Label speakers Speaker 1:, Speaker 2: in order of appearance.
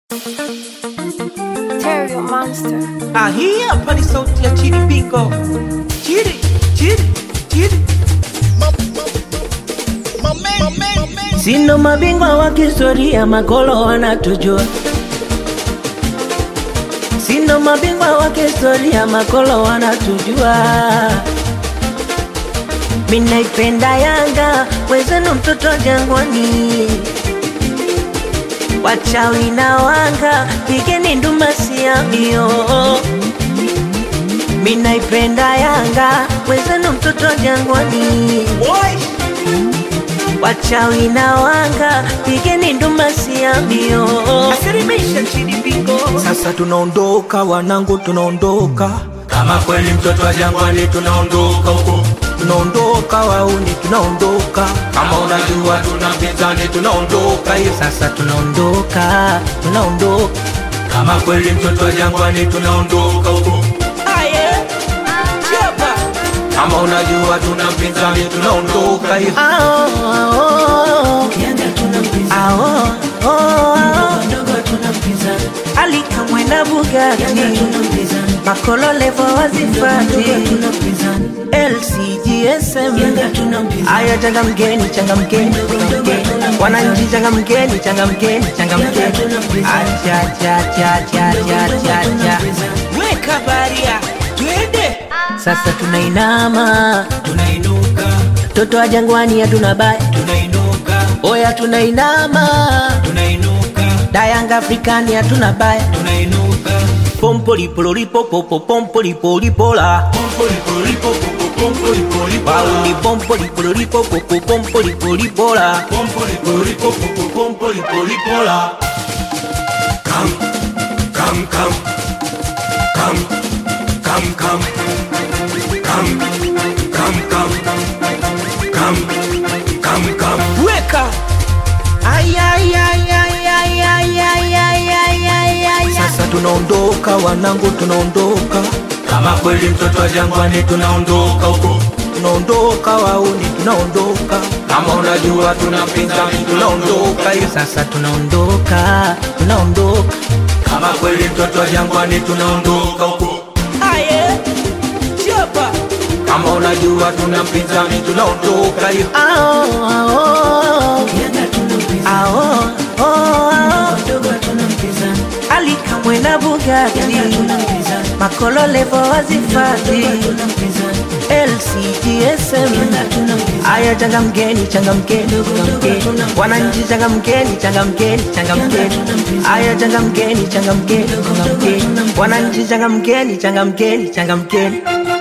Speaker 1: Terrio Monster.
Speaker 2: Hii hapa ni sauti ya Chidi Bingo. Chidi.
Speaker 3: Sino mabingwa wa kihistoria, makolo wanatujua. Sino mabingwa wa kihistoria, makolo wanatujua. Mimi naipenda Yanga, wezenu mtoto Jangwani. Wachawi na wanga, pigeni nduma siamio. Mimi naipenda Yanga, wezenu mtoto Jangwani. Wachawi na wanga, pigeni nduma siamio.
Speaker 2: Asirimisha Chidi Bingo.
Speaker 3: Sasa tunaondoka wanangu, tunaondoka.
Speaker 4: Kama kweli mtoto wa Jangwani tunaondoka huko.
Speaker 3: Tunaondoka wauni, tunaondoka.
Speaker 4: Kama unajua tuna mpinzani tunaondoka hiyo.
Speaker 3: Sasa tunaondoka.
Speaker 4: Kama kweli mtoto wa Jangwani tunaondoka huko.
Speaker 2: Aye. Chapa.
Speaker 4: Kama unajua tuna mpinzani tunaondoka hiyo.
Speaker 3: Alikamwe na Bugatti, makolo levo wazifati, LCGSM. Aya changamkeni, wananchi changamkeni. Acha.
Speaker 2: Weka baria. Twende.
Speaker 3: Sasa tunainama,
Speaker 4: Tunainuka,
Speaker 3: toto wa Jangwani hatuna baya.
Speaker 4: tunainuka,
Speaker 3: Oya tunainama,
Speaker 4: tunainuka,
Speaker 3: Dayanga Afrikani hatuna baya.
Speaker 4: tunainuka.
Speaker 3: Pompolipolipopopo, pompolipolipola.
Speaker 4: Pompolipolipo, pompolipolipo,
Speaker 3: Wauni pompolipolipopopo, pompolipolipola.
Speaker 4: pompolipolipo, pompolipolipola. Come.
Speaker 2: Weka.
Speaker 3: Sasa tunaondoka wanangu, tunaondoka.
Speaker 4: Kama kweli mtoto wa Jangwani tunaondoka huko.
Speaker 3: Tunaondoka wauni, tunaondoka.
Speaker 4: Kama unajua tuna mpinzani tunaondoka hiyo.
Speaker 3: Sasa tunaondoka.
Speaker 4: Kama kweli mtoto wa Jangwani tunaondoka huko.
Speaker 2: Aye. Chapa.
Speaker 4: Kama unajua tuna mpinzani tunaondoka hiyo.
Speaker 3: Alikamwe na Bugatti, makolo levo wazifati, LCGSM. Aya changamkeni, wananchi changamkeni. Aya changamkeni, wananchi changamkeni.